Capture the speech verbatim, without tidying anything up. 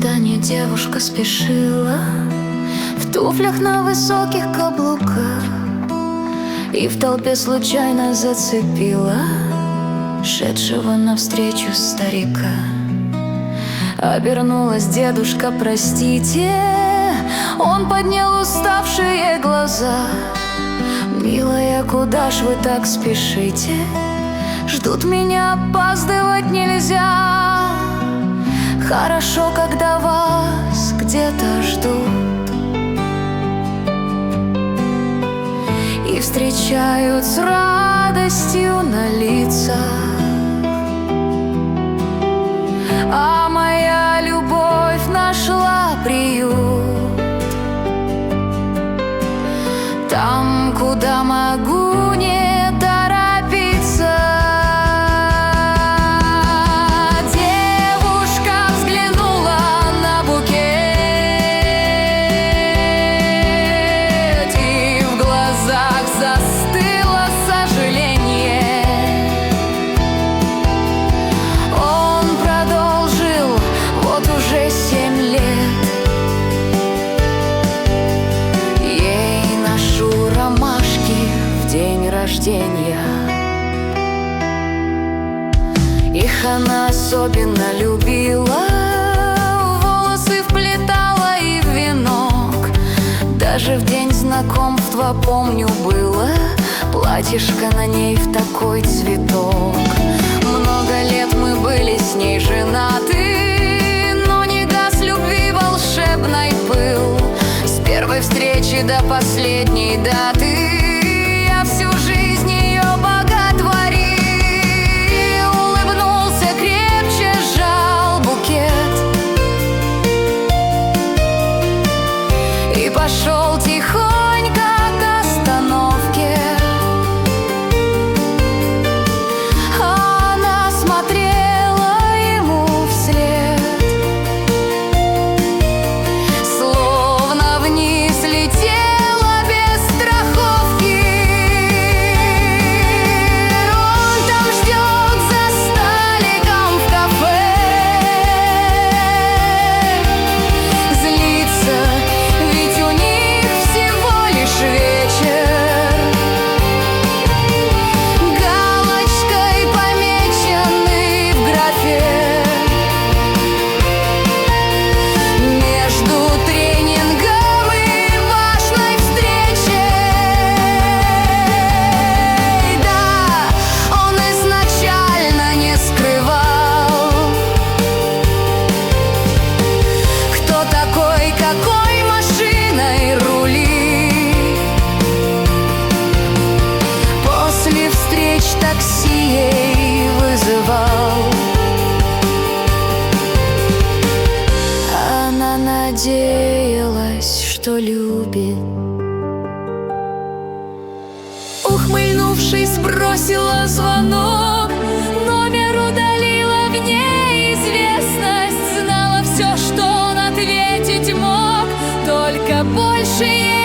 свидание девушка спешила в туфлях на высоких каблуках и в толпе случайно зацепила шедшего навстречу старика. Обернулась: дедушка, простите. Он поднял уставшие глаза: милая, куда ж вы так спешите? Ждут меня, опаздывать нельзя. Хорошо, когда вас где-то ждут и встречают с радостью на лицах. А моя любовь нашла приют там, куда могу не торопиться. Девушка взглянула на букет, и в глазах застыло сожаление. Он продолжил: вот уже семь лет ей ношу ромашки в день рождения. Их она особенно любила, волосы вплетала и в венок. Даже в день знакомства, помню, было платьишко на ней в такой цветок. Много лет мы были с ней женаты, но не гас любви волшебной пыл. С первой встречи до последней даты я всю жизнь ее боготворил. Улыбнулся крепче, сжал букет и пошел тихонько к остановке. Она смотрела ему вслед, словно вниз летела без страховки. Он там ждет за столиком в кафе, злится, ведь у них всего лишь вечер. Галочкой помеченный в графе между тренингом и важной встречей. Да, он изначально не скрывал, кто такой, какой машиной рулит. После встреч такси ей вызывал. Она надеялась, что любит. Ухмыльнувшись, бросила звонок, номер удалила в неизвестность. Знала все, что он ответить мог, только больше ей